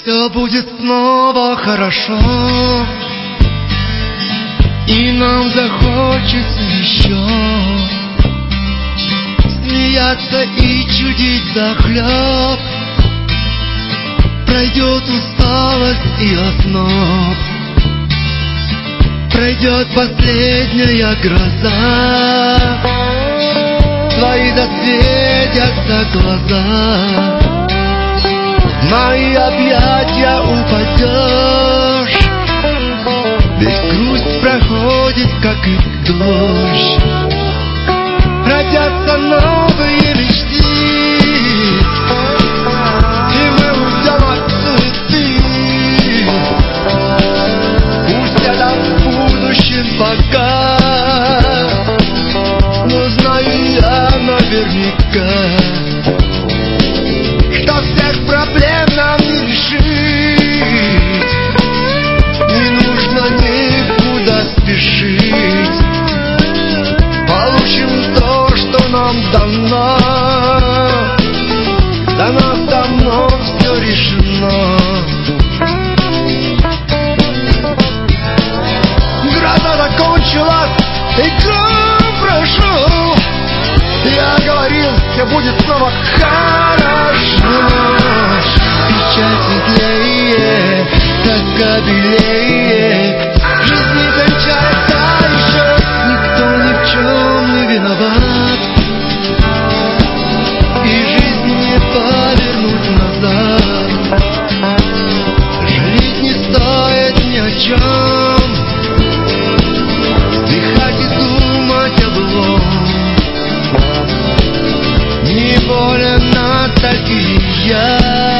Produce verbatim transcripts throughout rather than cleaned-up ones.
Все будет снова хорошо, и нам захочется еще смеяться и чудить захлеб. Пройдет усталость и озноб, пройдет последняя гроза, твои засветятся глаза, в мои объятия упадешь, ведь грусть проходит, как и дождь. Родятся новые мечты, и мы уйдем от суеты. Пусть это в будущем пока, но знаю я наверняка, что всех проблем нам не решить. Не нужно никуда спешить, получим то, что нам дано. За нас давно все решено. Гроза закончилась, и гром прошел. Я говорил, все будет снова хорошо. Печаль светлее, тоска белее, жизнь не кончается еще, никто ни в чем не виноват, и жизнь не повернуть назад. Жить не стоит ни о чем, вздыхать и думать о былом. Не болен ностальгия,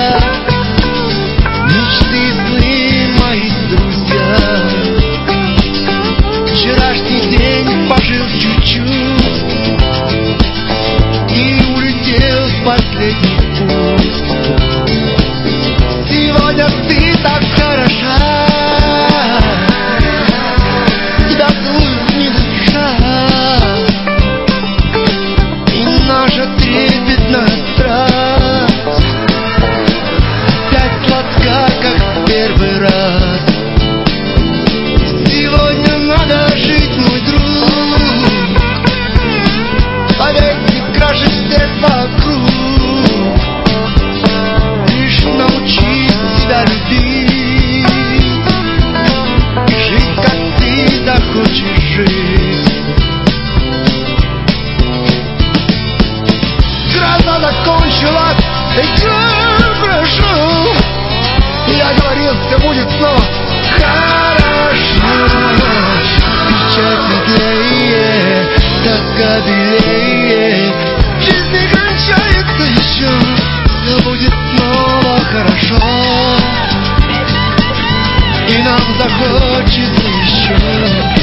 мечты, сны мои друзья. Вчерашний день пожил чуть-чуть и улетел в последний путь. Сегодня ты так хороша, тебя целуют не дыша, и наша трепетная страсть опять сладка, как в первый раз. Сегодня надо жить, мой друг, поверь, ты краше всех вокруг. Лишь научись себя любить и жить, как ты захочешь жить. Гроза закончилась, и гром прошел. Я говорил, все будет снова хорошо. Печаль светлее, тоска белее, жизнь не кончается еще, все будет снова хорошо, и нам захочется еще